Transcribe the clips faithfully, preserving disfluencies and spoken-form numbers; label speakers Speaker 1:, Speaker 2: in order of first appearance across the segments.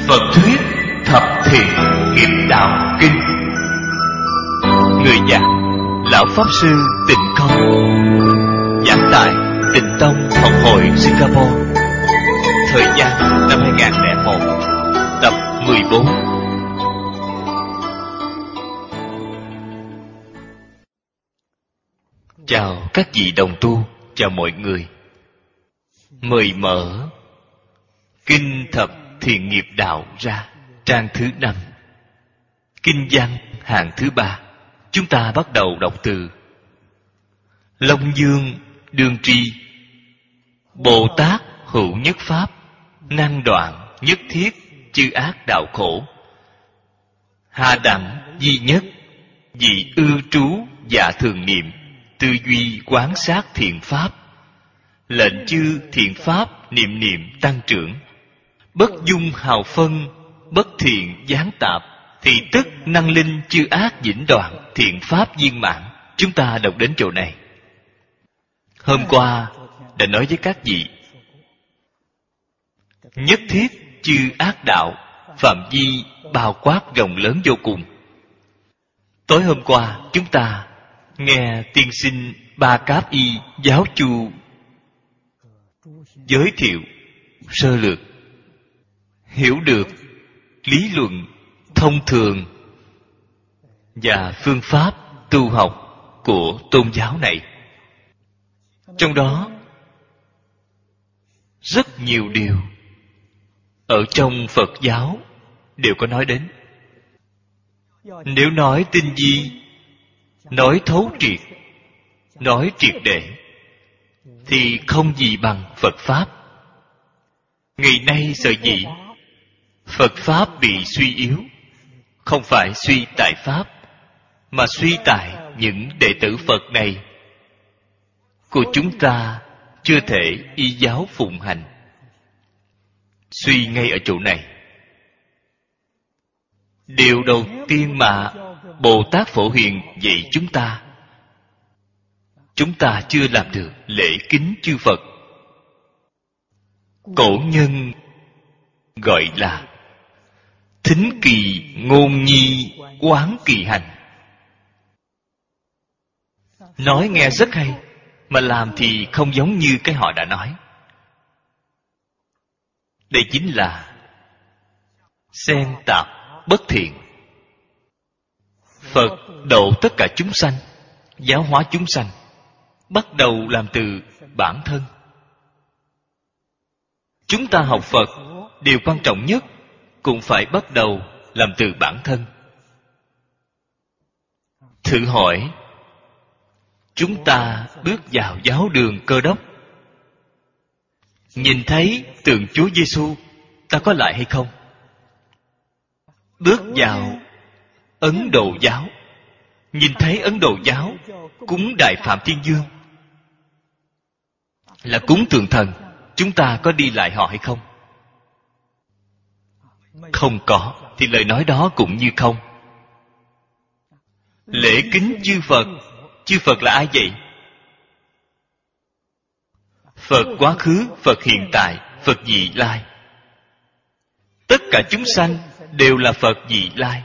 Speaker 1: Phật thuyết Thập Thiện Nghiệp Đạo Kinh. Người giảng Lão Pháp Sư Tịnh Không, giảng tại Tịnh Tông Học hội Singapore. Thời gian năm hai nghìn lẻ một, tập mười bốn. Chào các vị đồng tu, chào mọi người. Mời mở Kinh Thập Thiện Nghiệp Đạo ra, trang thứ năm, kinh văn hàng thứ ba. Chúng ta bắt đầu đọc từ Long Dương đương tri. Bồ Tát hữu nhất pháp, năng đoạn nhất thiết chư ác đạo khổ. Hà đẳng duy nhất, vị ư trú dạ thường niệm, tư duy quán sát thiện pháp. Lệnh chư thiện pháp niệm niệm tăng trưởng. Bất dung hào phân, bất thiện gián tạp, thì tức năng linh chư ác vĩnh đoạn, thiện pháp viên mãn. Chúng ta đọc đến chỗ này. Hôm qua đã nói với các vị, nhất thiết chư ác đạo, phạm vi bao quát rộng lớn vô cùng. Tối hôm qua chúng ta nghe tiên sinh Ba Cáp Y Giáo Chu giới thiệu sơ lược, hiểu được lý luận thông thường và phương pháp tu học của tôn giáo này. Trong đó rất nhiều điều ở trong Phật giáo đều có nói đến. Nếu nói tinh vi, nói thấu triệt, nói triệt để, thì không gì bằng Phật Pháp. Ngày nay sở dĩ Phật Pháp bị suy yếu, không phải suy tại Pháp, mà suy tại những đệ tử Phật này của chúng ta chưa thể y giáo phụng hành. Suy ngay ở chỗ này. Điều đầu tiên mà Bồ Tát Phổ Hiền dạy chúng ta, chúng ta chưa làm được lễ kính chư Phật. Cổ nhân gọi là thính kỳ ngôn nhi quán kỳ hành. Nói nghe rất hay, mà làm thì không giống như cái họ đã nói. Đây chính là xen tạp bất thiện. Phật độ tất cả chúng sanh, giáo hóa chúng sanh, bắt đầu làm từ bản thân. Chúng ta học Phật, điều quan trọng nhất cũng phải bắt đầu làm từ bản thân. Thử hỏi, chúng ta bước vào giáo đường Cơ Đốc, nhìn thấy tượng Chúa Giêsu, ta có lại hay không? Bước vào Ấn Độ giáo, nhìn thấy Ấn Độ giáo cúng Đại Phạm Thiên Dương, là cúng tượng thần, chúng ta có đi lại họ hay không? Không có, thì lời nói đó cũng như không. Lễ kính chư Phật, chư Phật là ai vậy? Phật quá khứ, Phật hiện tại, Phật vị lai. Tất cả chúng sanh đều là Phật vị lai.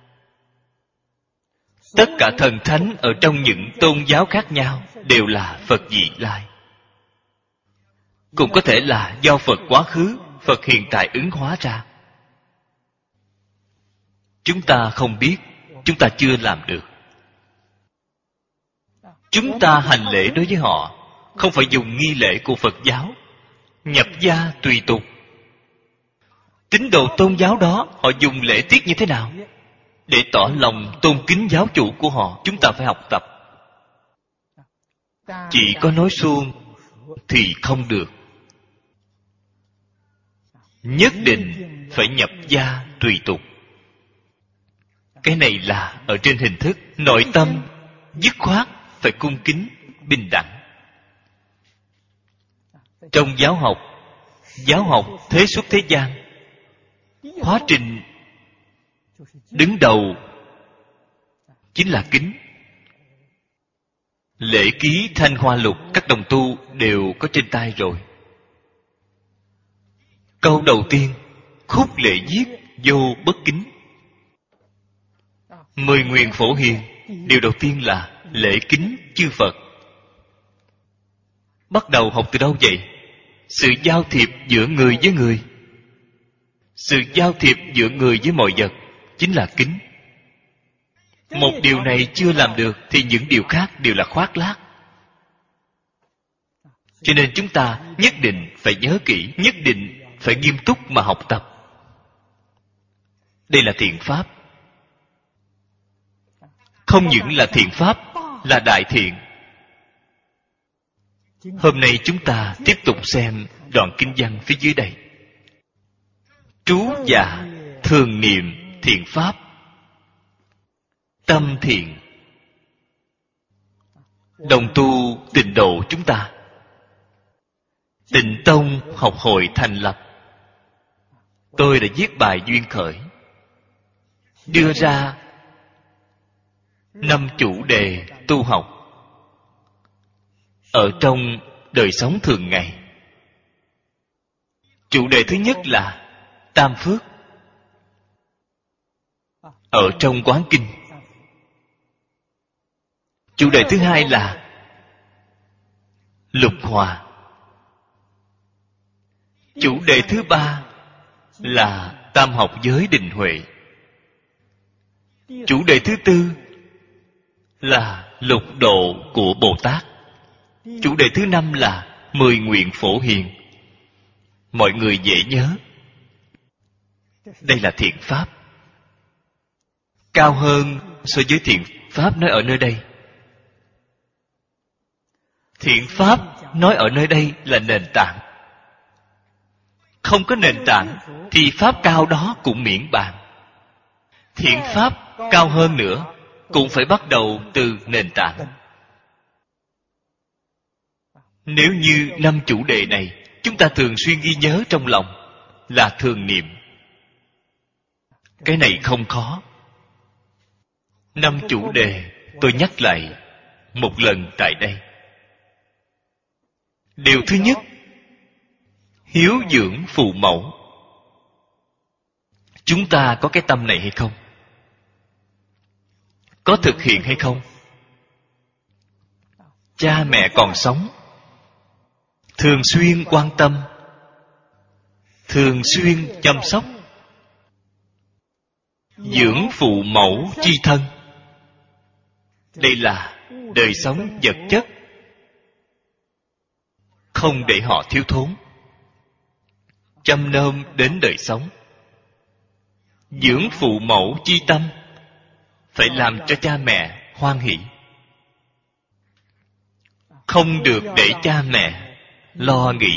Speaker 1: Tất cả thần thánh ở trong những tôn giáo khác nhau đều là Phật vị lai. Cũng có thể là do Phật quá khứ, Phật hiện tại ứng hóa ra. Chúng ta không biết, chúng ta chưa làm được. Chúng ta hành lễ đối với họ không phải dùng nghi lễ của Phật giáo, nhập gia tùy tục. Tín đồ tôn giáo đó họ dùng lễ tiết như thế nào để tỏ lòng tôn kính giáo chủ của họ, chúng ta phải học tập. Chỉ có nói suông thì không được. Nhất định phải nhập gia tùy tục. Cái này là ở trên hình thức, nội tâm dứt khoát phải cung kính bình đẳng. Trong giáo học, giáo học thế xuất thế gian, khóa trình đứng đầu chính là kính. Lễ ký Thanh Hoa Lục các đồng tu đều có trên tay rồi. Câu đầu tiên, khúc lễ viết vô bất kính. Mười nguyện phổ hiền, điều đầu tiên là lễ kính chư Phật. Bắt đầu học từ đâu vậy? Sự giao thiệp giữa người với người. Sự giao thiệp giữa người với mọi vật chính là kính. Một điều này chưa làm được thì những điều khác đều là khoác lác. Cho nên chúng ta nhất định phải nhớ kỹ, nhất định phải nghiêm túc mà học tập. Đây là thiện pháp. Không những là thiện pháp, là đại thiện. Hôm nay chúng ta tiếp tục xem đoạn kinh văn phía dưới đây. Trú dạ thường niệm thiện pháp, tâm thiện. Đồng tu tịnh độ chúng ta. Tịnh tông học hội thành lập. Tôi đã viết bài duyên khởi, đưa ra năm chủ đề tu học ở trong đời sống thường ngày. Chủ đề thứ nhất là tam phước ở trong Quán Kinh. Chủ đề thứ hai là lục hòa. Chủ đề thứ ba là tam học giới định huệ. Chủ đề thứ tư là lục độ của Bồ Tát. Chủ đề thứ năm là mười nguyện phổ hiền. Mọi người dễ nhớ. Đây là thiện pháp. Cao hơn so với thiện pháp nói ở nơi đây. Thiện pháp nói ở nơi đây là nền tảng. Không có nền tảng thì pháp cao đó cũng miễn bàn. Thiện pháp cao hơn nữa cũng phải bắt đầu từ nền tảng. Nếu như năm chủ đề này chúng ta thường xuyên ghi nhớ trong lòng là thường niệm. Cái này không khó. Năm chủ đề tôi nhắc lại một lần tại đây. Điều thứ nhất, hiếu dưỡng phụ mẫu. Chúng ta có cái tâm này hay không? Có thực hiện hay không? Cha mẹ còn sống, thường xuyên quan tâm, thường xuyên chăm sóc, dưỡng phụ mẫu chi thân. Đây là đời sống vật chất, không để họ thiếu thốn. Chăm nom đến đời sống. Dưỡng phụ mẫu chi tâm, phải làm cho cha mẹ hoan hỷ. Không được để cha mẹ lo nghĩ.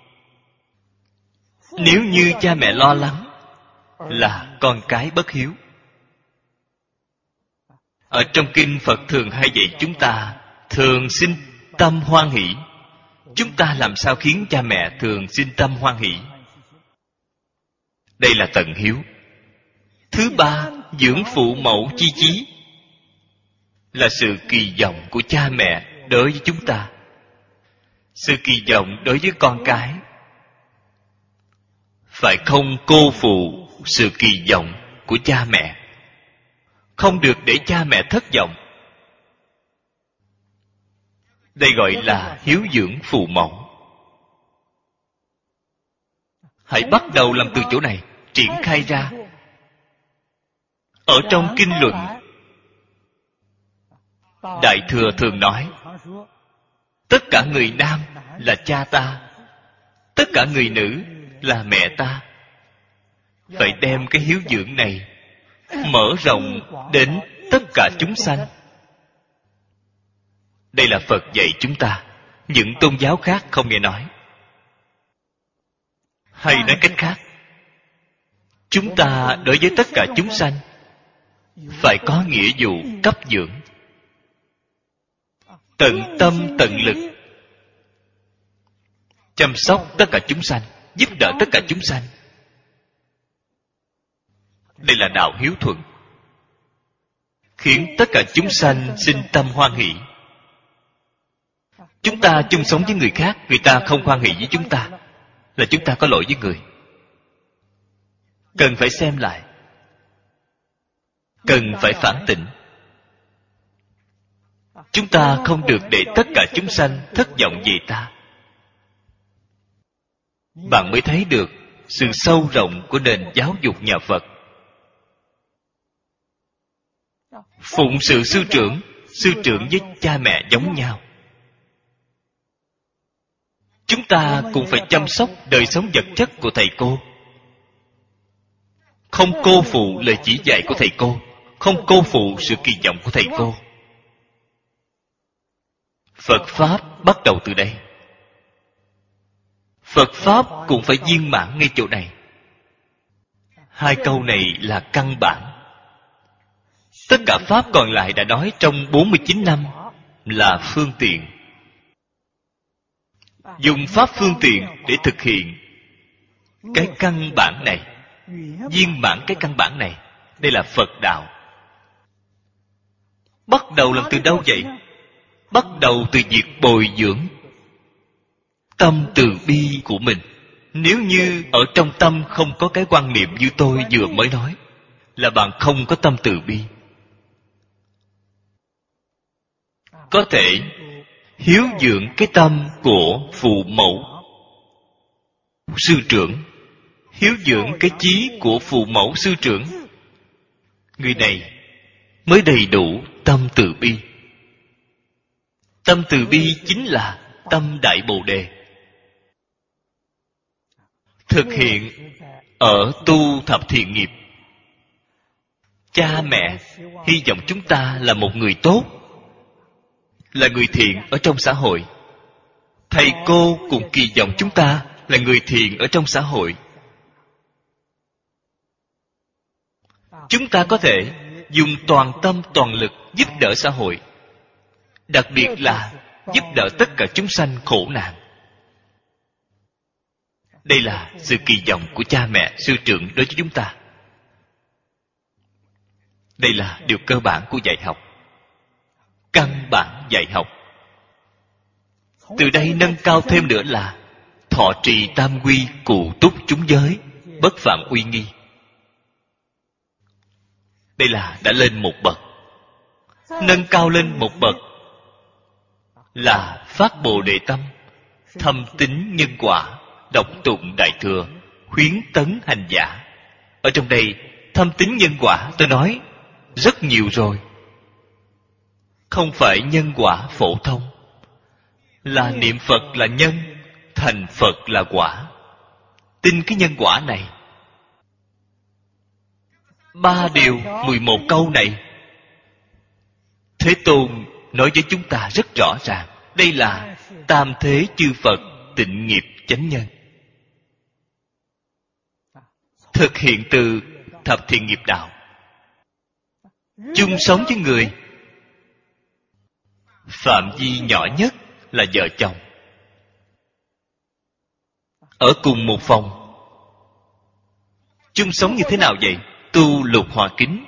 Speaker 1: Nếu như cha mẹ lo lắng là con cái bất hiếu. Ở trong kinh Phật thường hay dạy chúng ta thường sinh tâm hoan hỷ. Chúng ta làm sao khiến cha mẹ thường sinh tâm hoan hỷ? Đây là tận hiếu. Thứ ba, dưỡng phụ mẫu chi chí, là sự kỳ vọng của cha mẹ đối với chúng ta. Sự kỳ vọng đối với con cái phải không cô phụ sự kỳ vọng của cha mẹ. Không được để cha mẹ thất vọng. Đây gọi là hiếu dưỡng phụ mẫu. Hãy bắt đầu làm từ chỗ này, triển khai ra. Ở trong kinh luận, Đại Thừa thường nói, tất cả người nam là cha ta, tất cả người nữ là mẹ ta. Phải đem cái hiếu dưỡng này mở rộng đến tất cả chúng sanh. Đây là Phật dạy chúng ta. Những tôn giáo khác không nghe nói. Hay nói cách khác, chúng ta đối với tất cả chúng sanh phải có nghĩa vụ cấp dưỡng, tận tâm tận lực chăm sóc tất cả chúng sanh, giúp đỡ tất cả chúng sanh. Đây là đạo hiếu thuận, khiến tất cả chúng sanh sinh tâm hoan hỷ. Chúng ta chung sống với người khác, người ta không hoan hỷ với chúng ta, là chúng ta có lỗi với người. cần phải xem lại, cần phải phản tỉnh. Chúng ta không được để tất cả chúng sanh thất vọng về ta. Bạn mới thấy được sự sâu rộng của nền giáo dục nhà Phật. Phụng sự sư trưởng, sư trưởng với cha mẹ giống nhau. Chúng ta cũng phải chăm sóc đời sống vật chất của thầy cô, không cô phụ lời chỉ dạy của thầy cô, không cô phụ sự kỳ vọng của thầy cô. Phật Pháp bắt đầu từ đây. Phật Pháp cũng phải viên mãn ngay chỗ này. Hai câu này là căn bản. Tất cả Pháp còn lại đã nói trong bốn mươi chín năm là phương tiện. Dùng Pháp phương tiện để thực hiện cái căn bản này, viên mãn cái căn bản này. Đây là Phật đạo. Bắt đầu làm từ đâu vậy? Bắt đầu từ việc bồi dưỡng tâm từ bi của mình. Nếu như ở trong tâm không có cái quan niệm như tôi vừa mới nói, là bạn không có tâm từ bi. Có thể hiếu dưỡng cái tâm của phụ mẫu, sư trưởng, hiếu dưỡng cái chí của phụ mẫu sư trưởng, người này mới đầy đủ tâm từ bi. Tâm từ bi chính là tâm Đại Bồ Đề. Thực hiện ở tu thập thiện nghiệp. Cha mẹ hy vọng chúng ta là một người tốt, là người thiện ở trong xã hội. Thầy cô cũng kỳ vọng chúng ta là người thiện ở trong xã hội. Chúng ta có thể dùng toàn tâm toàn lực giúp đỡ xã hội, đặc biệt là giúp đỡ tất cả chúng sanh khổ nạn. Đây là sự kỳ vọng của cha mẹ, sư trưởng đối với chúng ta. Đây là điều cơ bản của dạy học, căn bản dạy học. Từ đây nâng cao thêm nữa là thọ trì tam quy, cụ túc chúng giới, bất phạm uy nghi. Đây là đã lên một bậc. Nâng cao lên một bậc là phát Bồ Đề tâm, thâm tín nhân quả, đọc tụng Đại Thừa, khuyến tấn hành giả. Ở trong đây thâm tín nhân quả tôi nói rất nhiều rồi. Không phải nhân quả phổ thông, là niệm Phật là nhân, thành Phật là quả. Tin cái nhân quả này. Ba điều mười một câu này Thế Tôn nói với chúng ta rất rõ ràng. Đây là tam thế chư Phật tịnh nghiệp chánh nhân. Thực hiện từ thập thiện nghiệp đạo. Chung sống với người, phạm vi nhỏ nhất là vợ chồng, ở cùng một phòng. Chung sống như thế nào vậy? Tu lục hòa kính.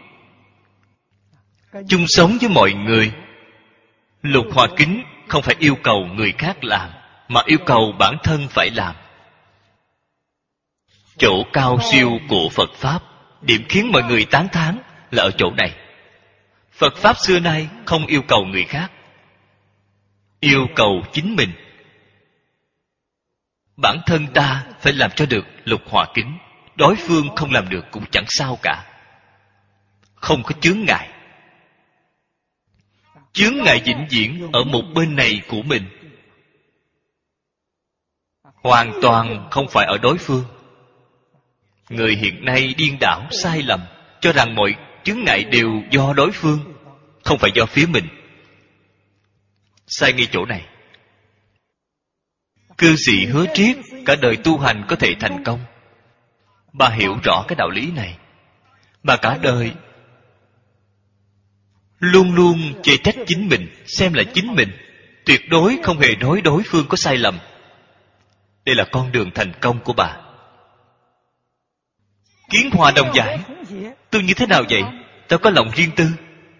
Speaker 1: Chung sống với mọi người. Lục hòa kính không phải yêu cầu người khác làm, mà yêu cầu bản thân phải làm. Chỗ cao siêu của Phật Pháp, điểm khiến mọi người tán thán là ở chỗ này. Phật Pháp xưa nay không yêu cầu người khác, yêu cầu chính mình. Bản thân ta phải làm cho được lục hòa kính. Đối phương không làm được cũng chẳng sao cả. Không có chướng ngại. Chướng ngại vĩnh viễn ở một bên này của mình, hoàn toàn không phải ở đối phương. Người hiện nay điên đảo sai lầm, cho rằng mọi chướng ngại đều do đối phương, không phải do phía mình. Sai ngay chỗ này. Cư sĩ Hứa Triết cả đời tu hành có thể thành công. Bà hiểu rõ cái đạo lý này, mà cả đời luôn luôn chê trách chính mình, xem là chính mình, tuyệt đối không hề nói đối phương có sai lầm. Đây là con đường thành công của bà. Kiến hòa đồng giải. Tôi như thế nào vậy? Tôi có lòng riêng tư,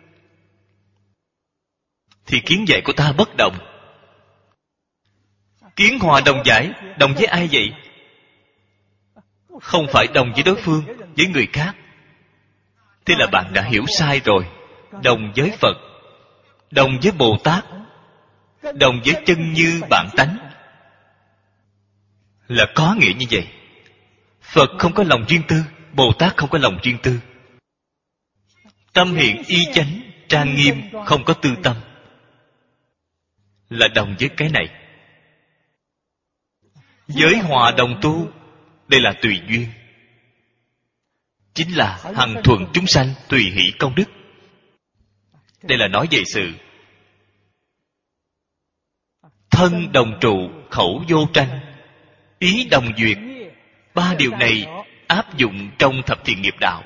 Speaker 1: thì kiến giải của ta bất động. Kiến hòa đồng giải, đồng với ai vậy? không phải đồng với đối phương, với người khác. Thế là bạn đã hiểu sai rồi. Đồng với Phật, đồng với Bồ Tát, đồng với chân như bản tánh, là có nghĩa như vậy. Phật không có lòng riêng tư, Bồ Tát không có lòng riêng tư. Tâm hiện y chánh, trang nghiêm, không có tư tâm, là đồng với cái này. Giới hòa đồng tu, đây là tùy duyên, chính là hằng thuận chúng sanh, tùy hỷ công đức. Đây là nói về sự thân đồng trụ, khẩu vô tranh, ý đồng duyệt. Ba điều này áp dụng trong thập thiện nghiệp đạo.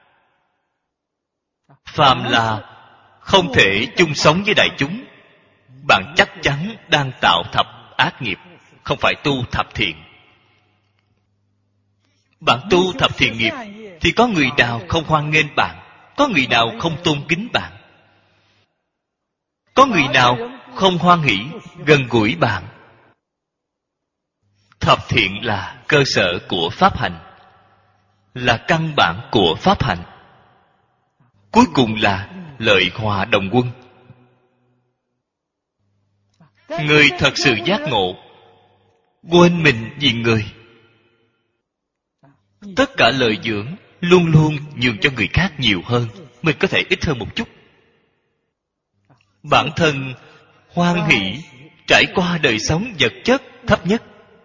Speaker 1: Phàm là không thể chung sống với đại chúng, bạn chắc chắn đang tạo thập ác nghiệp, không phải tu thập thiện. Bạn tu thập thiện nghiệp thì có người nào không hoan nghênh bạn, có người nào không tôn kính bạn, có người nào không hoan hỷ gần gũi bạn. Thập thiện là cơ sở của pháp hành, là căn bản của pháp hành. Cuối cùng là lợi hòa đồng quân. Người thật sự giác ngộ, quên mình vì người, tất cả lời dưỡng luôn luôn nhường cho người khác nhiều hơn, mình có thể ít hơn một chút. Bản thân hoan hỷ trải qua đời sống vật chất thấp nhất.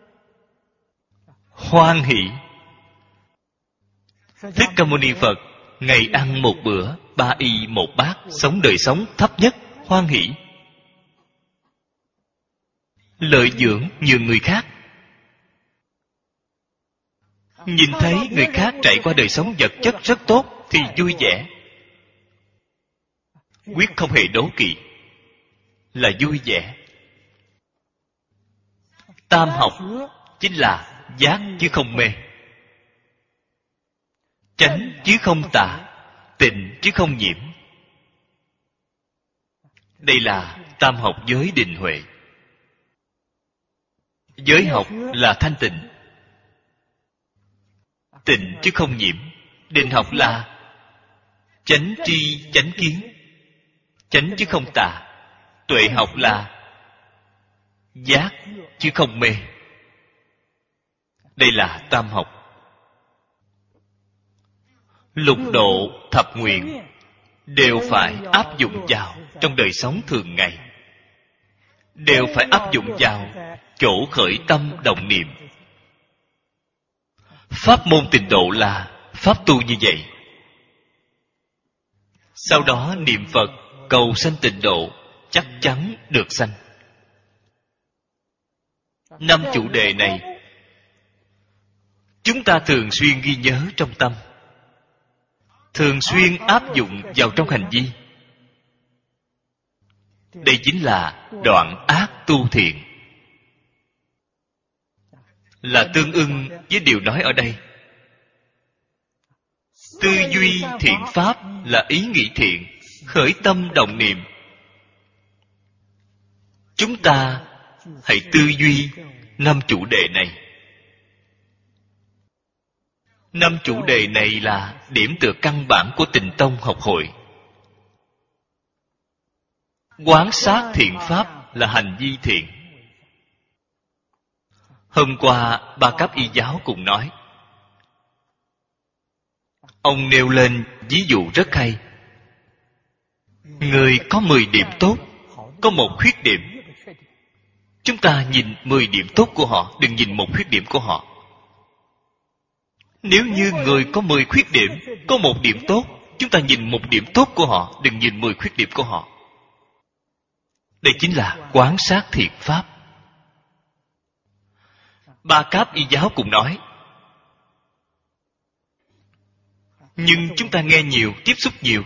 Speaker 1: Hoan hỷ. Thích Ca Mâu Ni Phật ngày ăn một bữa, ba y một bát, sống đời sống thấp nhất, hoan hỷ. Lợi dưỡng nhường người khác. Nhìn thấy người khác trải qua đời sống vật chất rất tốt thì vui vẻ, quyết không hề đố kỵ, là vui vẻ. Tam học chính là giác chứ không mê, chánh chứ không tà, tịnh chứ không nhiễm. Đây là tam học giới định huệ. Giới học là thanh tịnh, tịnh chứ không nhiễm. Định học là chánh tri chánh kiến, chánh chứ không tà. Tuệ học là giác chứ không mê. Đây là tam học. Lục độ thập nguyện đều phải áp dụng vào trong đời sống thường ngày, đều phải áp dụng vào chỗ khởi tâm động niệm. Pháp môn tịnh độ là pháp tu như vậy. Sau đó niệm Phật cầu sanh tịnh độ, chắc chắn được sanh. Năm chủ đề này chúng ta thường xuyên ghi nhớ trong tâm, thường xuyên áp dụng vào trong hành vi. Đây chính là đoạn ác tu thiện, là tương ưng với điều nói ở đây. Tư duy thiện pháp là ý nghĩ thiện, khởi tâm động niệm. Chúng ta hãy tư duy năm chủ đề này. Năm chủ đề này là điểm tựa căn bản của Tịnh Tông học hội. Quán sát thiện pháp là hành vi thiện. Hôm qua Ba Cấp Y Giáo cùng nói, ông nêu lên ví dụ rất hay. Người có mười điểm tốt, có một khuyết điểm. Chúng ta nhìn mười điểm tốt của họ, đừng nhìn một khuyết điểm của họ. Nếu như người có mười khuyết điểm, có một điểm tốt, chúng ta nhìn một điểm tốt của họ, đừng nhìn mười khuyết điểm của họ. Đây chính là quán sát thiện pháp. Ba Cáp Y Giáo cũng nói, nhưng chúng ta nghe nhiều, tiếp xúc nhiều,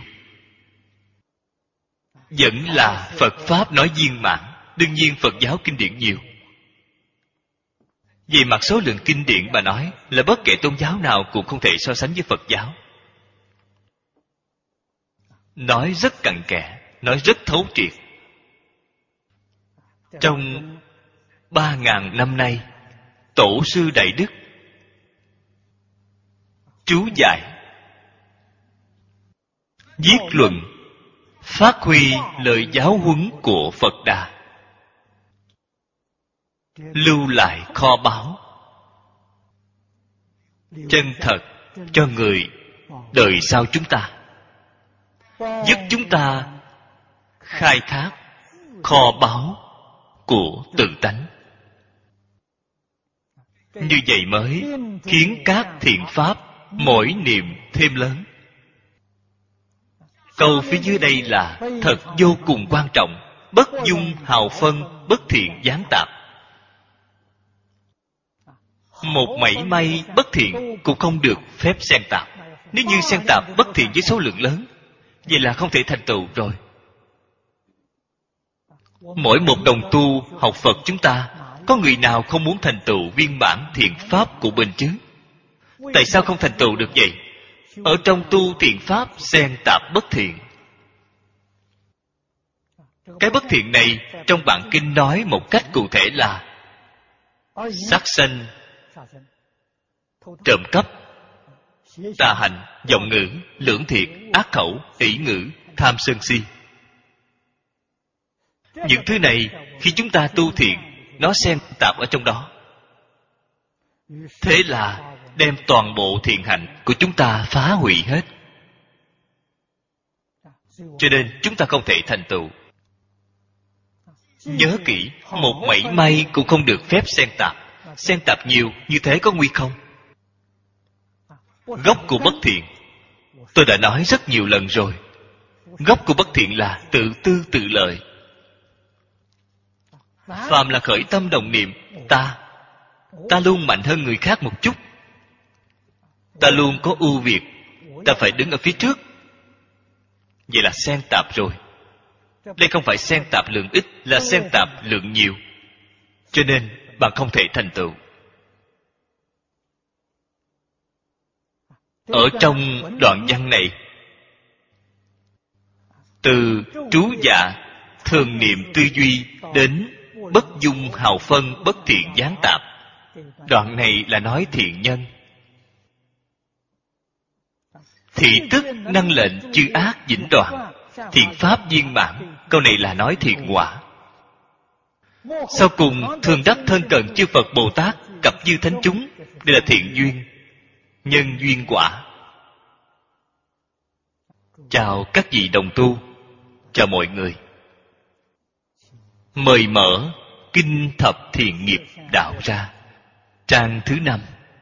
Speaker 1: vẫn là Phật Pháp nói viên mãn. Đương nhiên Phật giáo kinh điển nhiều. Về mặt số lượng kinh điển mà nói, là bất kể tôn giáo nào cũng không thể so sánh với Phật giáo. Nói rất cặn kẽ, nói rất thấu triệt. Trong ba ngàn năm nay, Tổ sư Đại Đức chú giải, viết luận, phát huy lời giáo huấn của Phật Đà, lưu lại kho báu chân thật cho người đời sau chúng ta, giúp chúng ta khai thác kho báu của tự tánh. Như vậy mới khiến các thiện pháp mỗi niệm thêm lớn. Câu phía dưới đây là thật vô cùng quan trọng. Bất dung hào phân, bất thiện gián tạp. Một mảy may bất thiện cũng không được phép xen tạp. Nếu như xen tạp bất thiện với số lượng lớn, vậy là không thể thành tựu rồi. Mỗi một đồng tu học Phật chúng ta, có người nào không muốn thành tựu viên mãn thiện pháp của mình chứ? Tại sao không thành tựu được vậy? Ở trong tu thiện pháp xen tạp bất thiện. Cái bất thiện này trong bản kinh nói một cách cụ thể là sát sanh, trộm cắp, tà hành, vọng ngữ, lưỡng thiệt, ác khẩu, ỷ ngữ, tham sân si. Những thứ này khi chúng ta tu thiện, nó xen tạp ở trong đó. Thế là đem toàn bộ thiện hạnh của chúng ta phá hủy hết. Cho nên chúng ta không thể thành tựu. Nhớ kỹ, một mảy may cũng không được phép xen tạp. Xen tạp nhiều như thế có nguy không? Gốc của bất thiện, tôi đã nói rất nhiều lần rồi. Gốc của bất thiện là tự tư tự lợi. Phàm là khởi tâm đồng niệm ta, ta luôn mạnh hơn người khác một chút, ta luôn có ưu việt, ta phải đứng ở phía trước. Vậy là xen tạp rồi. Đây không phải xen tạp lượng ít, là xen tạp lượng nhiều. Cho nên bạn không thể thành tựu. Ở trong đoạn văn này, từ trú dạ thường niệm tư duy đến bất dung hào phân bất thiện gián tạp, đoạn này là nói thiện nhân. Thị tức năng lệnh chư ác vĩnh đoạn, thiện pháp viên mãn, câu này là nói thiện quả. Sau cùng thường đắc thân cận chư Phật Bồ Tát cập dư thánh chúng, đây là thiện duyên, nhân duyên quả. Chào các vị đồng tu, chào mọi người. Mời mở Kinh Thập Thiện Nghiệp Đạo ra, trang thứ năm.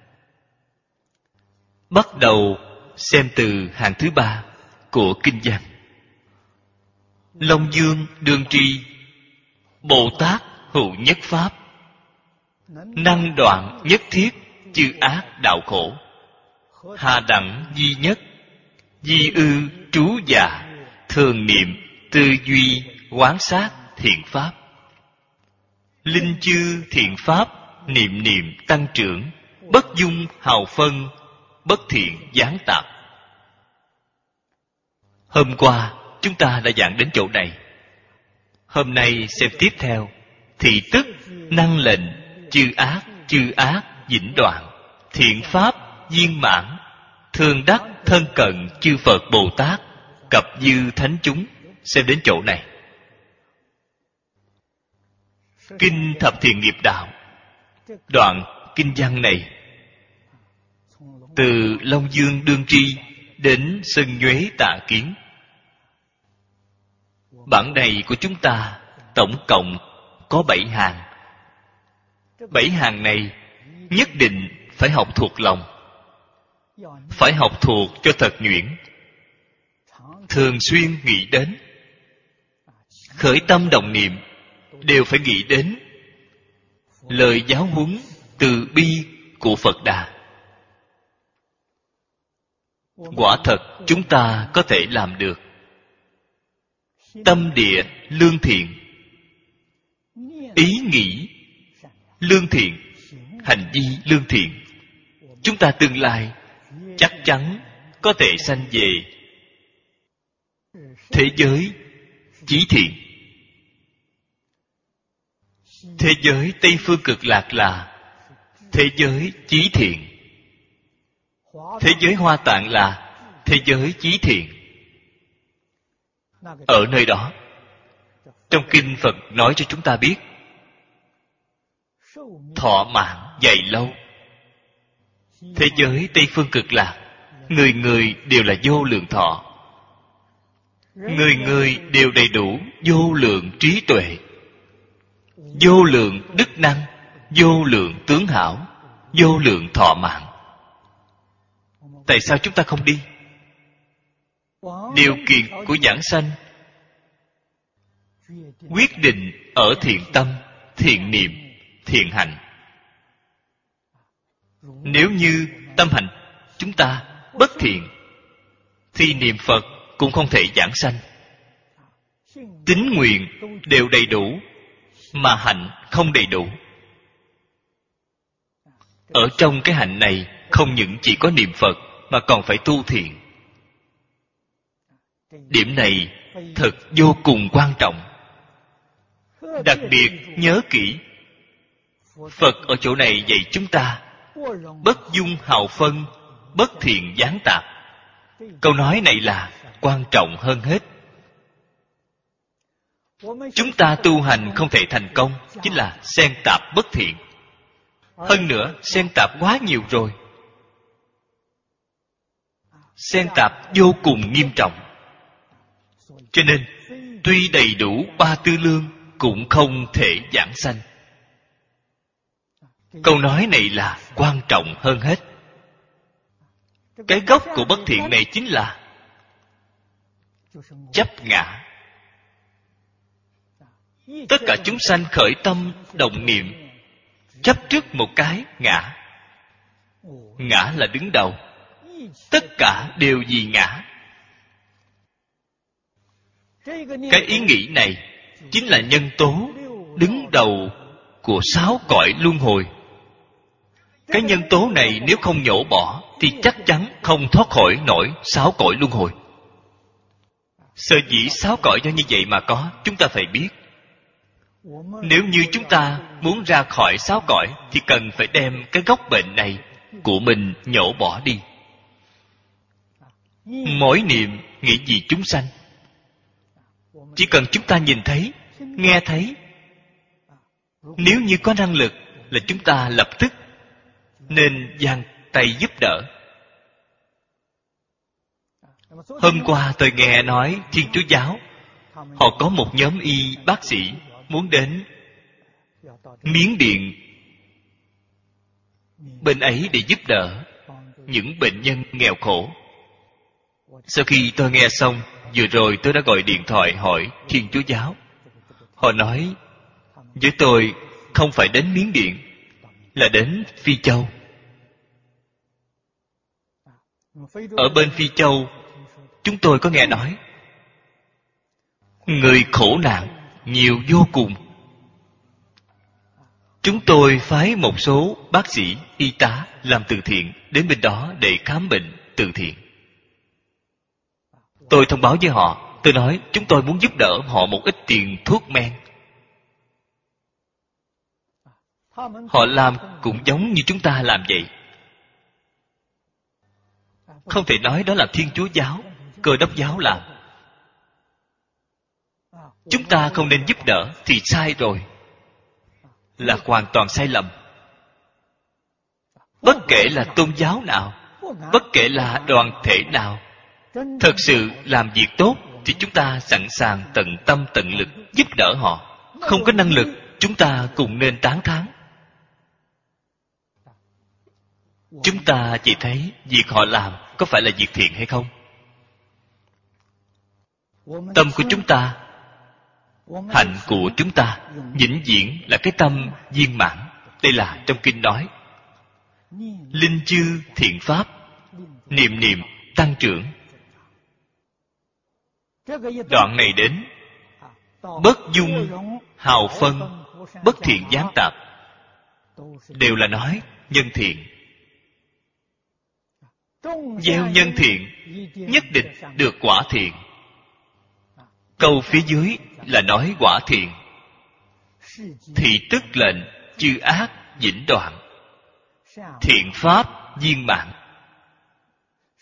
Speaker 1: Bắt đầu xem từ hàng thứ ba của kinh văn. Long Dương đương tri, Bồ Tát hữu nhất pháp, năng đoạn nhất thiết chư ác đạo khổ. Hà đẳng duy nhất, di ư trú dạ, thường niệm tư duy quán sát thiện pháp. Linh chư thiện pháp, niệm niệm tăng trưởng, bất dung hào phân, bất thiện gián tạp. Hôm qua chúng ta đã giảng đến chỗ này. Hôm nay xem tiếp theo. Thị tức năng lệnh chư ác chư ác vĩnh đoạn, thiện pháp viên mãn, thường đắc thân cận chư Phật Bồ Tát cập dư thánh chúng. Xem đến chỗ này. Kinh Thập Thiện Nghiệp Đạo, đoạn kinh văn này, từ Long Dương đương tri đến Sân Nhuế Tạ Kiến. Bản này của chúng ta tổng cộng có bảy hàng. Bảy hàng này nhất định phải học thuộc lòng, phải học thuộc cho thật nhuyễn, thường xuyên nghĩ đến, khởi tâm đồng niệm đều phải nghĩ đến lời giáo huấn từ bi của Phật Đà. Quả thật chúng ta có thể làm được. Tâm địa lương thiện, ý nghĩ lương thiện, hành vi lương thiện, chúng ta tương lai chắc chắn có thể sanh về thế giới chí thiện. Thế giới Tây Phương Cực Lạc là thế giới chí thiện. Thế giới Hoa Tạng là thế giới chí thiện. Ở nơi đó, trong kinh Phật nói cho chúng ta biết, thọ mạng dày lâu. Thế giới Tây Phương Cực Lạc, người người đều là vô lượng thọ, người người đều đầy đủ vô lượng trí tuệ, vô lượng đức năng, vô lượng tướng hảo, vô lượng thọ mạng. Tại sao chúng ta không đi? Điều kiện của giảng sanh quyết định ở thiện tâm, thiện niệm, thiện hành. Nếu như tâm hành chúng ta bất thiện, thì niệm Phật cũng không thể giảng sanh. Tín nguyện đều đầy đủ, mà hạnh không đầy đủ. Ở trong cái hạnh này, không những chỉ có niệm Phật, mà còn phải tu thiện. Điểm này thật vô cùng quan trọng. Đặc biệt nhớ kỹ, Phật ở chỗ này dạy chúng ta bất dung hào phân, bất thiện gián tạp. Câu nói này là quan trọng hơn hết. Chúng ta tu hành không thể thành công chính là xen tạp bất thiện. Hơn nữa, xen tạp quá nhiều rồi. Xen tạp vô cùng nghiêm trọng. Cho nên, tuy đầy đủ ba tư lương cũng không thể giảng sanh. Câu nói này là quan trọng hơn hết. Cái gốc của bất thiện này chính là chấp ngã. Tất cả chúng sanh khởi tâm động niệm, chấp trước một cái ngã. Ngã là đứng đầu. Tất cả đều vì ngã. Cái ý nghĩ này chính là nhân tố đứng đầu của sáu cõi luân hồi. Cái nhân tố này nếu không nhổ bỏ thì chắc chắn không thoát khỏi nổi sáu cõi luân hồi. Sở dĩ sáu cõi do như vậy mà có, chúng ta phải biết. Nếu như chúng ta muốn ra khỏi sáu cõi thì cần phải đem cái gốc bệnh này của mình nhổ bỏ đi. Mỗi niệm nghĩ gì chúng sanh. Chỉ cần chúng ta nhìn thấy, nghe thấy, nếu như có năng lực là chúng ta lập tức nên giang tay giúp đỡ. Hôm qua tôi nghe nói Thiên Chúa Giáo họ có một nhóm y bác sĩ muốn đến Miến Điện bên ấy để giúp đỡ những bệnh nhân nghèo khổ. Sau khi tôi nghe xong, vừa rồi tôi đã gọi điện thoại hỏi Thiên Chúa Giáo. Họ nói với tôi không phải đến Miến Điện, là đến Phi Châu. Ở bên Phi Châu, chúng tôi có nghe nói người khổ nạn nhiều vô cùng. Chúng tôi phái một số bác sĩ, y tá làm từ thiện đến bên đó để khám bệnh từ thiện. Tôi thông báo với họ, tôi nói chúng tôi muốn giúp đỡ họ một ít tiền thuốc men. Họ làm cũng giống như chúng ta làm vậy. Không thể nói đó là Thiên Chúa Giáo, Cơ Đốc giáo làm. Chúng ta không nên giúp đỡ thì sai rồi, là hoàn toàn sai lầm. Bất kể là tôn giáo nào, bất kể là đoàn thể nào, thật sự làm việc tốt thì chúng ta sẵn sàng tận tâm tận lực giúp đỡ họ. Không có năng lực, chúng ta cũng nên tán thán. Chúng ta chỉ thấy việc họ làm có phải là việc thiện hay không. Tâm của chúng ta, hạnh của chúng ta vĩnh viễn là cái tâm viên mãn. Đây là trong kinh nói linh chư thiện pháp, niệm niệm tăng trưởng. Đoạn này đến bất dung hào phân, bất thiện gián tạp, đều là nói nhân thiện. Gieo nhân thiện nhất định được quả thiện. Câu phía dưới là nói quả thiện, thì tức lệnh chư ác vĩnh đoạn, thiện pháp viên mãn.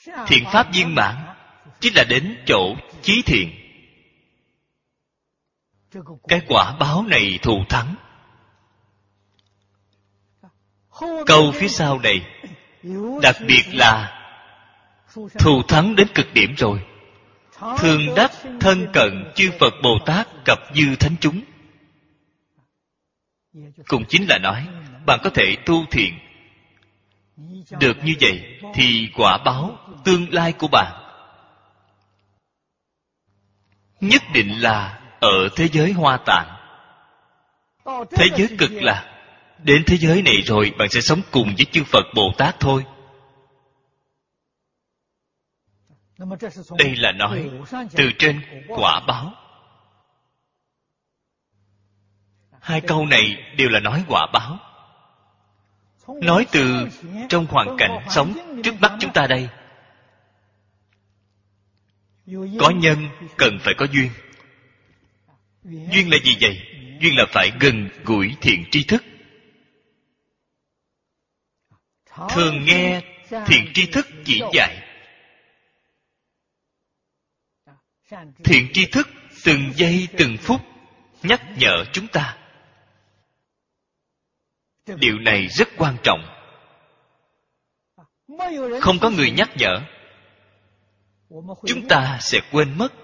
Speaker 1: thiện pháp viên mãn chính là đến chỗ chí thiện. Cái quả báo này thù thắng. Câu phía sau này đặc biệt là thù thắng đến cực điểm rồi. Thường đắc thân cận chư Phật Bồ Tát cập dư thánh chúng. Cũng chính là nói bạn có thể tu thiện được như vậy thì quả báo tương lai của bạn nhất định là ở thế giới Hoa Tạng. Thế giới cực lạc. Đến thế giới này rồi bạn sẽ sống cùng với chư Phật Bồ Tát thôi. Đây là nói từ trên quả báo. Hai câu này đều là nói quả báo. Nói từ trong hoàn cảnh sống trước mắt chúng ta đây. Có nhân cần phải có duyên. Duyên là gì vậy? Duyên là phải gần gũi thiện tri thức. Thường nghe thiện tri thức chỉ dạy. Thiện tri thức từng giây từng phút nhắc nhở chúng ta. Điều này rất quan trọng. Không có người nhắc nhở, chúng ta sẽ quên mất.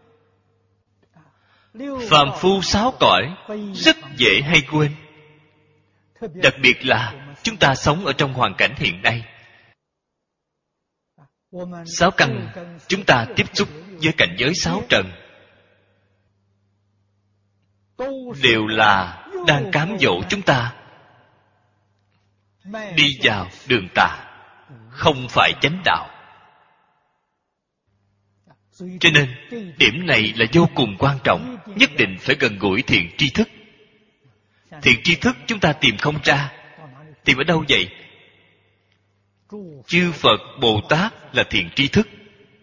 Speaker 1: Phàm phu sáu cõi rất dễ hay quên. Đặc biệt là chúng ta sống ở trong hoàn cảnh hiện nay. Sáu căn chúng ta tiếp xúc với cảnh giới sáu trần đều là đang cám dỗ chúng ta đi vào đường tà, không phải chánh đạo. Cho nên điểm này là vô cùng quan trọng. Nhất định phải gần gũi thiện tri thức. Thiện tri thức chúng ta tìm không ra. Tìm ở đâu vậy? Chư Phật Bồ Tát là thiện tri thức.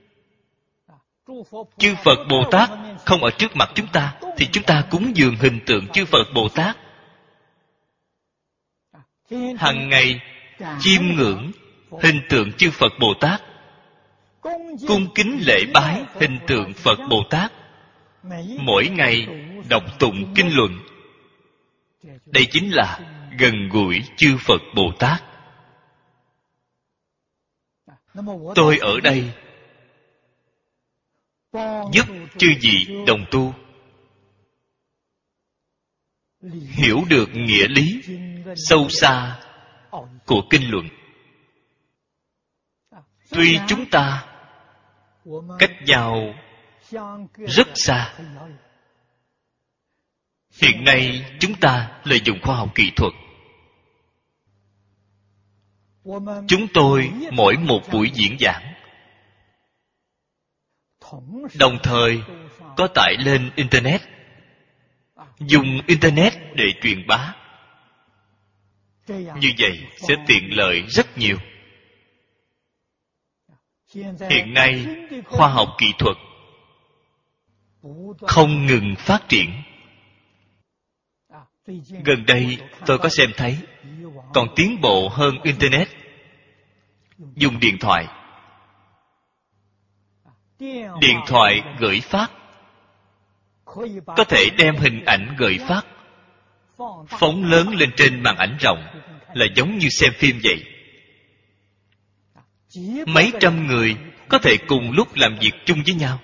Speaker 1: Chư Phật Bồ Tát không ở trước mặt chúng ta thì chúng ta cúng dường hình tượng chư Phật Bồ Tát. Hằng ngày chiêm ngưỡng hình tượng chư Phật Bồ Tát, cung kính lễ bái hình tượng Phật Bồ Tát, mỗi ngày đọc tụng kinh luận. Đây chính là gần gũi chư Phật Bồ Tát. Tôi ở đây giúp chư vị đồng tu hiểu được nghĩa lý sâu xa của kinh luận. Tuy chúng ta cách nhau rất xa, hiện nay chúng ta lợi dụng khoa học kỹ thuật. Chúng tôi mỗi một buổi diễn giảng đồng thời có tải lên Internet, dùng Internet để truyền bá. Như vậy sẽ tiện lợi rất nhiều. Hiện nay khoa học kỹ thuật không ngừng phát triển. Gần đây tôi có xem thấy còn tiến bộ hơn Internet. Dùng điện thoại. Điện thoại gửi phát có thể đem hình ảnh gửi phát phóng lớn lên trên màn ảnh rộng, là giống như xem phim vậy. Mấy trăm người có thể cùng lúc làm việc chung với nhau.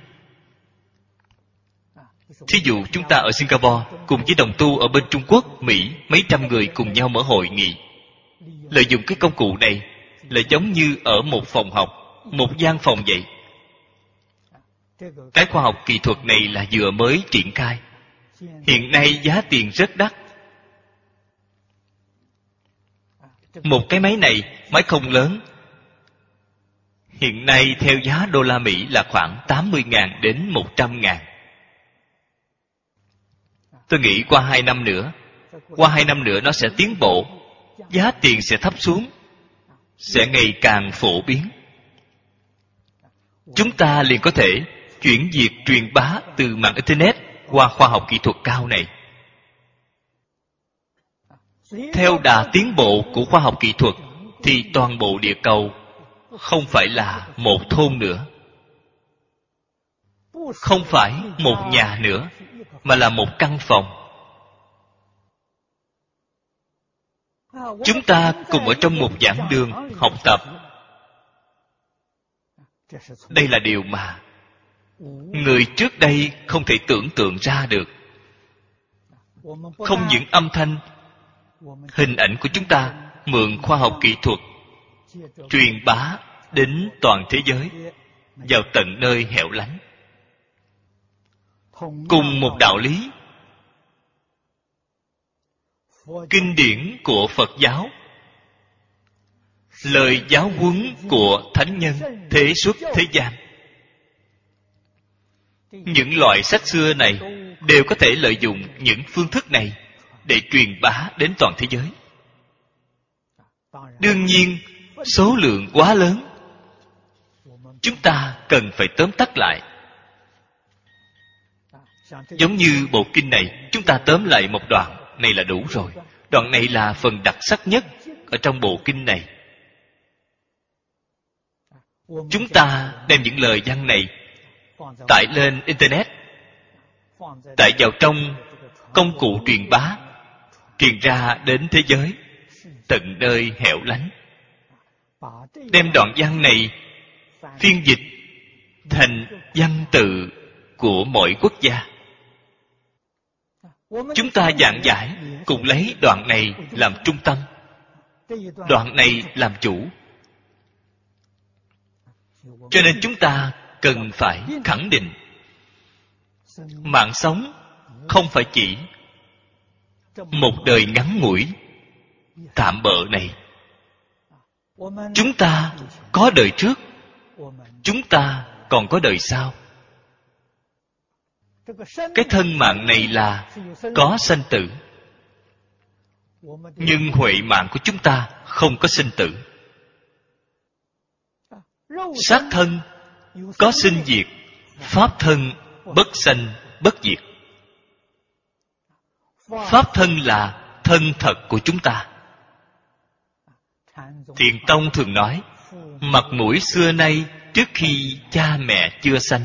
Speaker 1: Thí dụ chúng ta ở Singapore cùng với đồng tu ở bên Trung Quốc, Mỹ, mấy trăm người cùng nhau mở hội nghị. Lợi dụng cái công cụ này là giống như ở một phòng học, một gian phòng vậy. Cái khoa học kỹ thuật này là vừa mới triển khai. Hiện nay giá tiền rất đắt. Một cái máy này, máy không lớn, hiện nay theo giá đô la Mỹ là khoảng tám mươi ngàn đến một trăm ngàn. Tôi nghĩ qua hai năm nữa, qua hai năm nữa nó sẽ tiến bộ, giá tiền sẽ thấp xuống, sẽ ngày càng phổ biến. Chúng ta liền có thể chuyển việc truyền bá từ mạng Internet qua khoa học kỹ thuật cao này. Theo đà tiến bộ của khoa học kỹ thuật thì toàn bộ địa cầu không phải là một thôn nữa, không phải một nhà nữa, mà là một căn phòng. Chúng ta cùng ở trong một giảng đường học tập. Đây là điều mà người trước đây không thể tưởng tượng ra được. Không những âm thanh, hình ảnh của chúng ta mượn khoa học kỹ thuật truyền bá đến toàn thế giới, vào tận nơi hẻo lánh. Cùng một đạo lý, kinh điển của Phật giáo, lời giáo huấn của thánh nhân thế xuất thế gian, những loại sách xưa này đều có thể lợi dụng những phương thức này để truyền bá đến toàn thế giới. Đương nhiên, số lượng quá lớn, chúng ta cần phải tóm tắt lại. Giống như bộ kinh này, chúng ta tóm lại một đoạn này là đủ rồi. Đoạn này là phần đặc sắc nhất ở trong bộ kinh này. Chúng ta đem những lời văn này tải lên Internet, tải vào trong công cụ truyền bá, truyền ra đến thế giới, tận nơi hẻo lánh. Đem đoạn văn này phiên dịch thành văn tự của mỗi quốc gia. Chúng ta giảng giải cùng lấy đoạn này làm trung tâm, đoạn này làm chủ. Cho nên chúng ta cần phải khẳng định, mạng sống không phải chỉ một đời ngắn ngủi tạm bợ này. Chúng ta có đời trước, chúng ta còn có đời sau. Cái thân mạng này là có sanh tử, nhưng huệ mạng của chúng ta không có sinh tử. Xác thân có sinh diệt, pháp thân bất sanh bất diệt. Pháp thân là thân thật của chúng ta. Thiền Tông thường nói, mặt mũi xưa nay trước khi cha mẹ chưa sanh.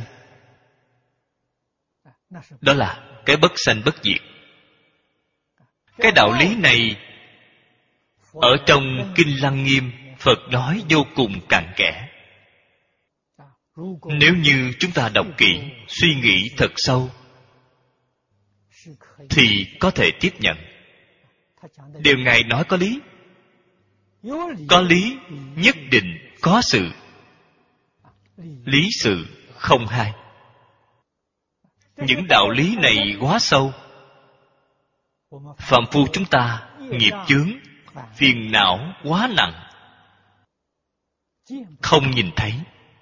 Speaker 1: Đó là cái bất sanh bất diệt. Cái đạo lý này ở trong Kinh Lăng Nghiêm, Phật nói vô cùng cặn kẽ. Nếu như chúng ta đọc kỹ, suy nghĩ thật sâu, thì có thể tiếp nhận. Điều Ngài nói có lý. Có lý nhất định có sự. Lý sự không hai. Những đạo lý này quá sâu. Phạm phu chúng ta nghiệp chướng, phiền não quá nặng, không nhìn thấy.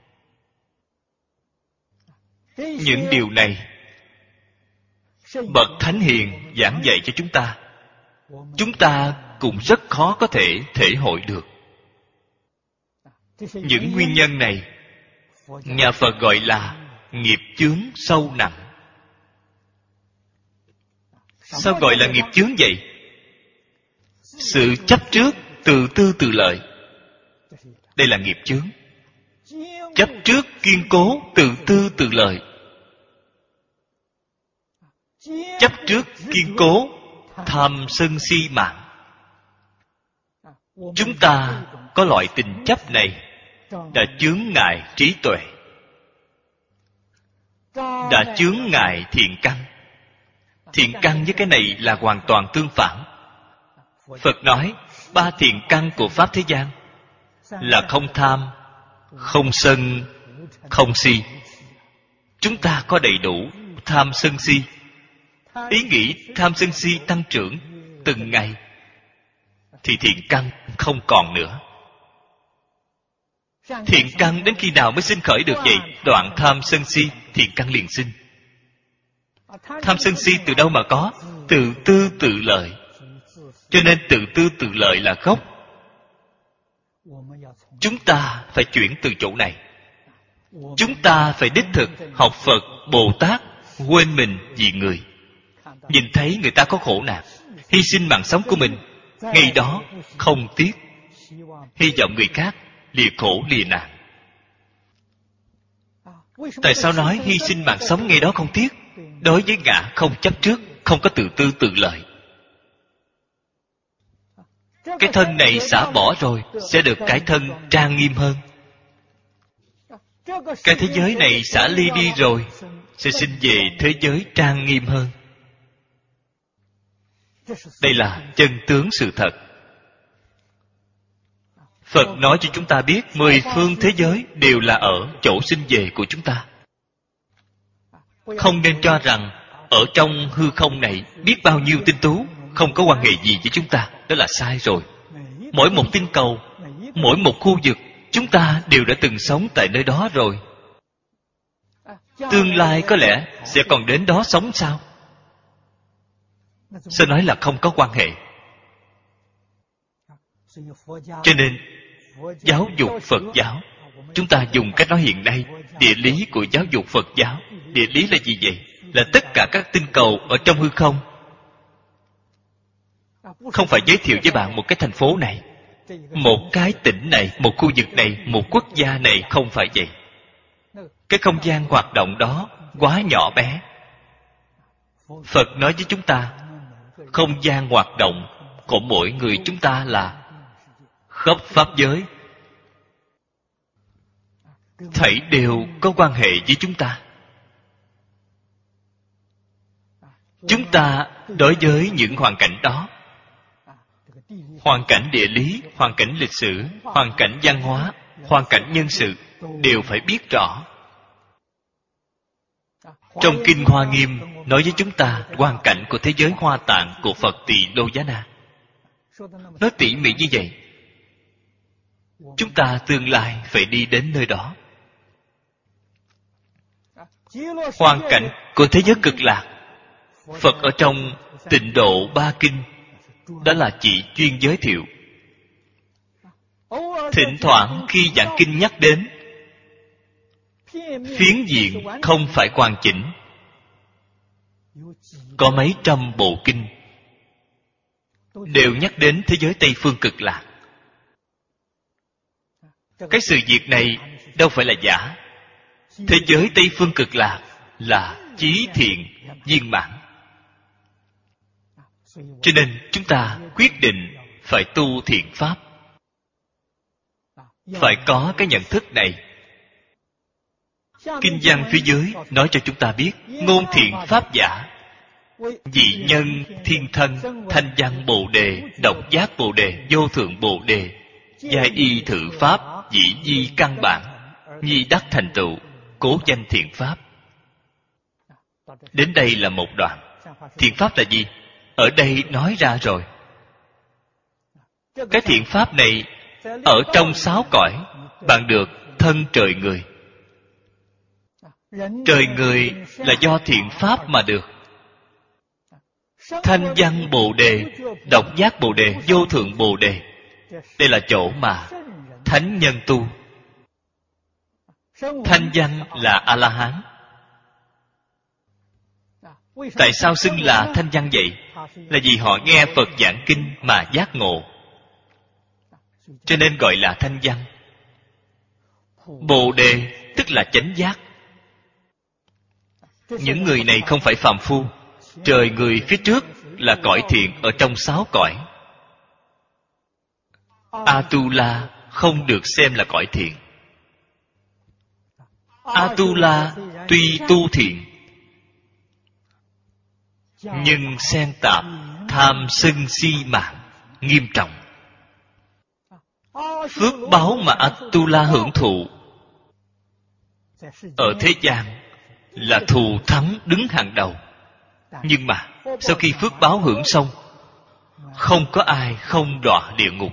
Speaker 1: Những điều này bậc thánh hiền giảng dạy cho chúng ta, chúng ta cũng rất khó có thể thể hội được. Những nguyên nhân này nhà Phật gọi là nghiệp chướng sâu nặng. Sao gọi là nghiệp chướng vậy? Sự chấp trước từ tư tự lợi, đây là nghiệp chướng. Chấp trước kiên cố từ tư tự lợi, chấp trước kiên cố tham sân si mạng. Chúng ta có loại tình chấp này đã chướng ngại trí tuệ, đã chướng ngại thiện căn. Thiện căn với cái này là hoàn toàn tương phản. Phật nói ba thiện căn của pháp thế gian là không tham, không sân, không si. Chúng ta có đầy đủ tham sân si. Ý nghĩ tham sân si tăng trưởng từng ngày, thì thiện căn không còn nữa. Thiện căn đến khi nào mới sinh khởi được vậy? Đoạn tham sân si, thiện căn liền sinh. Tham sân si từ đâu mà có? Từ tư tự lợi. Cho nên tự tư tự lợi là gốc. Chúng ta phải chuyển từ chỗ này. Chúng ta phải đích thực học Phật, Bồ Tát, quên mình vì người. Nhìn thấy người ta có khổ nạn, hy sinh mạng sống của mình, ngay đó không tiếc, hy vọng người khác lìa khổ lìa nạn. Tại sao nói hy sinh mạng sống ngay đó không tiếc? Đối với ngã không chấp trước, không có tự tư tự lợi. Cái thân này xả bỏ rồi sẽ được cái thân trang nghiêm hơn. Cái thế giới này xả ly đi rồi sẽ sinh về thế giới trang nghiêm hơn. Đây là chân tướng sự thật. Phật nói cho chúng ta biết mười phương thế giới đều là ở chỗ sinh về của chúng ta. Không nên cho rằng ở trong hư không này biết bao nhiêu tinh tú không có quan hệ gì với chúng ta. Đó là sai rồi. Mỗi một tinh cầu, mỗi một khu vực, chúng ta đều đã từng sống tại nơi đó rồi. Tương lai có lẽ sẽ còn đến đó sống sao? Sao nói là không có quan hệ? Cho nên giáo dục Phật giáo, chúng ta dùng cách nói hiện nay, địa lý của giáo dục Phật giáo. Địa lý là gì vậy? Là tất cả các tinh cầu ở trong hư không. Không phải giới thiệu với bạn một cái thành phố này, một cái tỉnh này, một khu vực này, một quốc gia này, không phải vậy. Cái không gian hoạt động đó quá nhỏ bé. Phật nói với chúng ta, không gian hoạt động của mỗi người chúng ta là khắp pháp giới, thảy đều có quan hệ với chúng ta. Chúng ta đối với những hoàn cảnh đó, hoàn cảnh địa lý, hoàn cảnh lịch sử, hoàn cảnh văn hóa, hoàn cảnh nhân sự, đều phải biết rõ. Trong Kinh Hoa Nghiêm nói với chúng ta hoàn cảnh của thế giới Hoa Tạng của Phật Tỳ Lô Giá Na. Nói tỉ mỉ như vậy, chúng ta tương lai phải đi đến nơi đó. Hoàn cảnh của thế giới cực lạc, Phật ở trong Tịnh Độ Ba Kinh, đó là chỉ chuyên giới thiệu. Thỉnh thoảng khi giảng kinh nhắc đến, phiến diện không phải hoàn chỉnh, có mấy trăm bộ kinh đều nhắc đến thế giới Tây Phương Cực Lạc. Cái sự việc này đâu phải là giả. Thế giới Tây Phương Cực Lạc là chí thiện viên mãn. Cho nên chúng ta quyết định phải tu thiện pháp, phải có cái nhận thức này. Kinh văn phía dưới nói cho chúng ta biết, ngôn thiện pháp giả, vị nhân thiên thân, thanh văn bồ đề, độc giác bồ đề, vô thượng bồ đề, giai y thử pháp, dĩ di căn bản, nhi đắc thành tựu, cố danh thiện pháp. Đến đây là một đoạn. Thiện pháp là gì? Ở đây nói ra rồi. Cái thiện pháp này ở trong sáu cõi, bạn được thân trời người. Trời người là do thiện pháp mà được. Thanh văn bồ đề, độc giác bồ đề, vô thượng bồ đề, đây là chỗ mà thánh nhân tu. Thanh văn là A-la-hán. Tại sao xưng là thanh văn vậy? Là vì họ nghe Phật giảng kinh mà giác ngộ, cho nên gọi là thanh văn. Bồ đề tức là chánh giác. Những người này không phải phàm phu. Trời người phía trước là cõi thiện ở trong sáu cõi. Atula không được xem là cõi thiện. Atula tuy tu thiện, nhưng xen tạp tham sân si mạng nghiêm trọng. Phước báo mà Atula hưởng thụ ở thế gian là thù thắng đứng hàng đầu. Nhưng mà sau khi phước báo hưởng xong, không có ai không đọa địa ngục.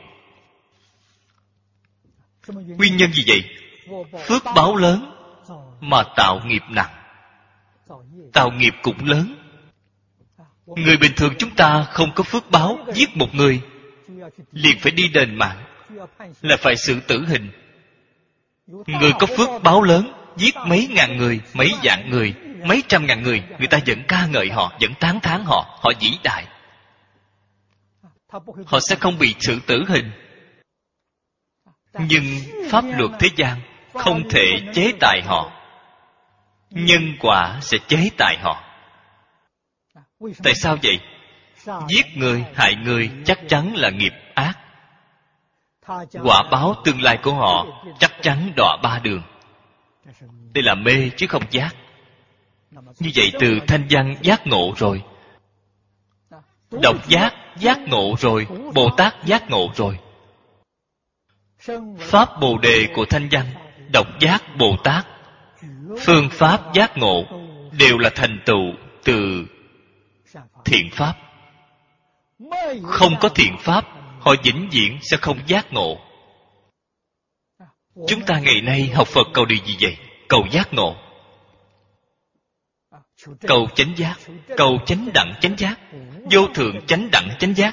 Speaker 1: Nguyên nhân gì vậy? Phước báo lớn mà tạo nghiệp nặng, tạo nghiệp cũng lớn. Người bình thường chúng ta không có phước báo, giết một người liền phải đi đền mạng, là phải xử tử hình. Người có phước báo lớn, giết mấy ngàn người, mấy vạn người, mấy trăm ngàn người, người ta vẫn ca ngợi họ, vẫn tán thán họ, họ vĩ đại. Họ sẽ không bị xử tử hình. Nhưng pháp luật thế gian không thể chế tài họ. Nhân quả sẽ chế tài họ. Tại sao vậy? Giết người, hại người chắc chắn là nghiệp ác. Quả báo tương lai của họ chắc chắn đọa ba đường. Đây là mê chứ không giác. Như vậy từ thanh văn giác ngộ rồi, độc giác giác ngộ rồi, Bồ Tát giác ngộ rồi. Pháp Bồ Đề của thanh văn, độc giác Bồ Tát, phương pháp giác ngộ đều là thành tựu từ thiện pháp. Không có thiện pháp, họ vĩnh viễn sẽ không giác ngộ. Chúng ta ngày nay học Phật cầu điều gì vậy? Cầu giác ngộ, cầu chánh giác, cầu chánh đẳng chánh giác, vô thượng chánh đẳng chánh giác.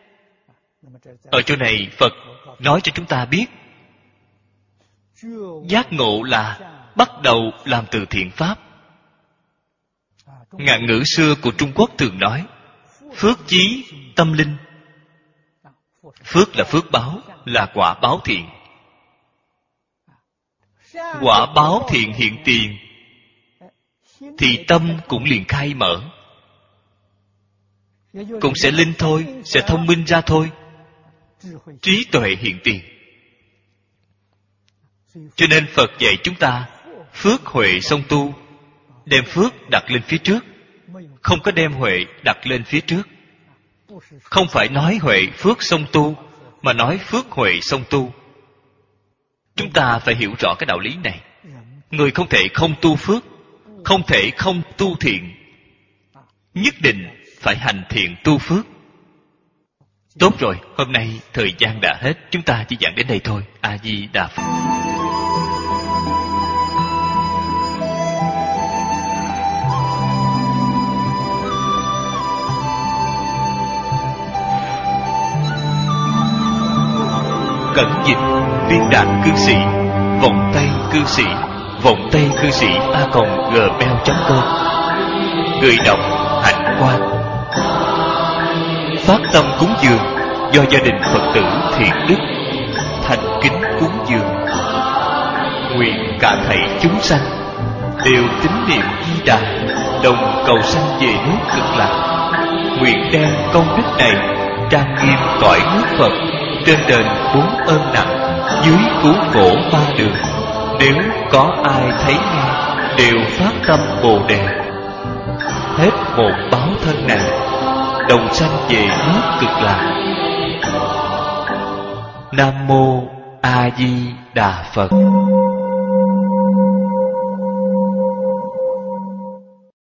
Speaker 1: Ở chỗ này Phật nói cho chúng ta biết, giác ngộ là bắt đầu làm từ thiện pháp. Ngạn ngữ xưa của Trung Quốc thường nói, phước chí tâm linh. Phước là phước báo, là quả báo thiện. Quả báo thiện hiện tiền thì tâm cũng liền khai mở, cũng sẽ linh thôi, sẽ thông minh ra thôi. Trí tuệ hiện tiền. Cho nên Phật dạy chúng ta phước huệ song tu, đem phước đặt lên phía trước, không có đem huệ đặt lên phía trước. Không phải nói huệ phước song tu, mà nói phước huệ song tu. Chúng ta phải hiểu rõ cái đạo lý này. Người không thể không tu phước, không thể không tu thiện, nhất định phải hành thiện tu phước. Tốt rồi, hôm nay thời gian đã hết, chúng ta chỉ giảng đến đây thôi. A Di Đà Phật. Cẩn dịch viên đạn cư sĩ, vọng tay cư sĩ, vọng tay cư sĩ a còng gmail chấm com. Người đọc Hạnh Quang. Phát tâm cúng dường do gia đình Phật tử Thiện Đức thành kính cúng dường. Nguyện cả thảy chúng sanh đều tín niệm Di Đà, đồng cầu sanh về nước Cực Lạc. Nguyện đem công đức này trang nghiêm cõi nước Phật, trên đền bốn ơn nặng, dưới cứu khổ ba đường. Nếu có ai thấy nghe, đều phát tâm Bồ Đề, hết một báo thân này, đồng sanh về nước Cực Lạc. Nam mô A Di Đà Phật.